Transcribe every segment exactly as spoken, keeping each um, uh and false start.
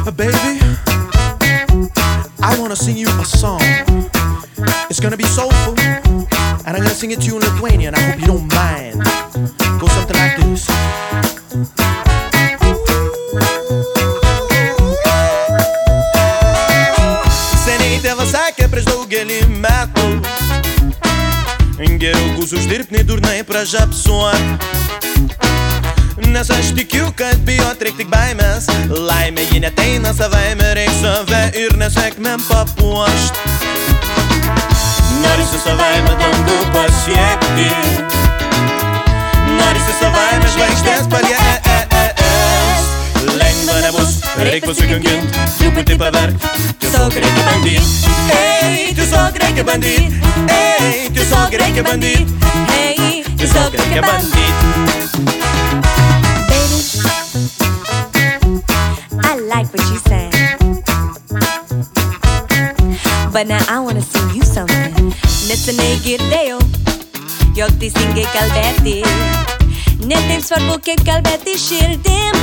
Baby, I wanna sing you a song. It's gonna be soulful, and I'm gonna sing it to you in Lithuanian. I hope you don't mind. Go something like this. Seniai tėvas sakė prieš daugelį metų, geriau kus uždirbt nei durnai pražapsuot. Nes aš tikiu, kad bijot reik tik baimės. Laimė ji neteina savaime, reik save ir nesėkmėm papuošt. Norisi savaime dangų pasiekti, norisi savaime žvaigždės paliest. Lengva nebus, reik pasikankint, truputį paverkt. Tiesiog reikia bandyt, ei, tiesiog reikia bandyt, ei, tiesiog reikia bandyt, ei, tiesiog reikia bandyt. Like what you said, but now I wanna sing you something. Neseniai girdėjau, jog teisingai kalbėti ne taip svarbu, kaip kalbėti širdim.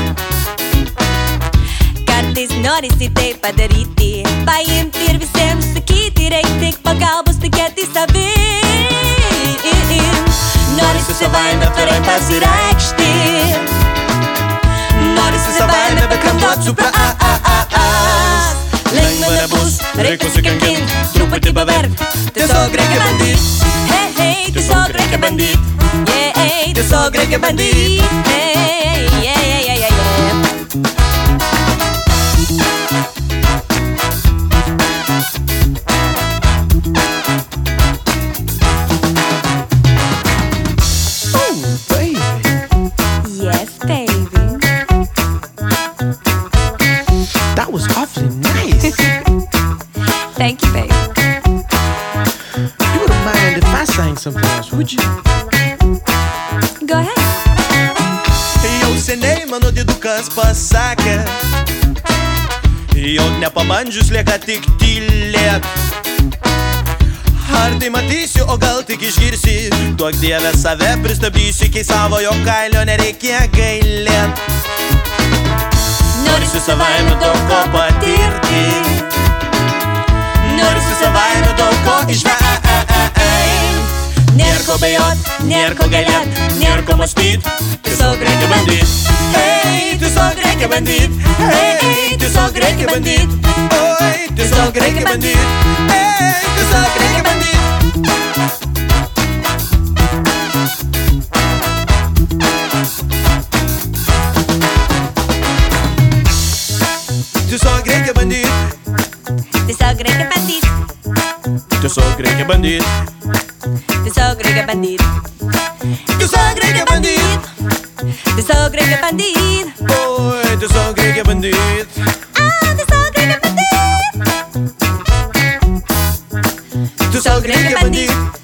Kartais norisi tai padaryti, paimti ir visiems sakyti, reik tik pagalbos tikėti savim. Norisi savaime atvirai pasireikšti, norisi savaime bekantuot supras. Lengva nebus, reik pasikankint, truputį paverkt. Tiesiog reikia bandyt, hei, hei, tiesiog reikia bandyt, yeah, tiesiog reikia bandyt, hey, yeah, yeah, yeah, yeah. Thank you, babe. You wouldn't mind if I sang something else, would you? Go ahead. Jau seniai mano didukas pasakė, jog nepabandžius lieka tik tylėt. Ar tai matysiu, o gal tik išgirsi, duok Dieve save pristabdysiu, iki savo jo kailio nereikia gailėt. Norisi savaime daug ko patirti, norisi savaime daug ko išvengt. Nėr ko bejot, nėr ko gailėt, nėr ko mąstyt, tiesiog reikia bandyt, ei, tiesiog reikia bandyt, ei, tiesiog reikia bandyt, oi, tiesiog reikia bandyt, ei, tiesiog reikia bandyt. Tiesiog reikia bandyt, tiesiog reikia bandyt, tiesiog reikia bandyt, tiesiog reikia bandyt, tiesiog reikia bandyt, tiesiog reikia bandyt, oi, tiesiog reikia bandyt, ah, tiesiog reikia bandyt, tiesiog reikia bandyt.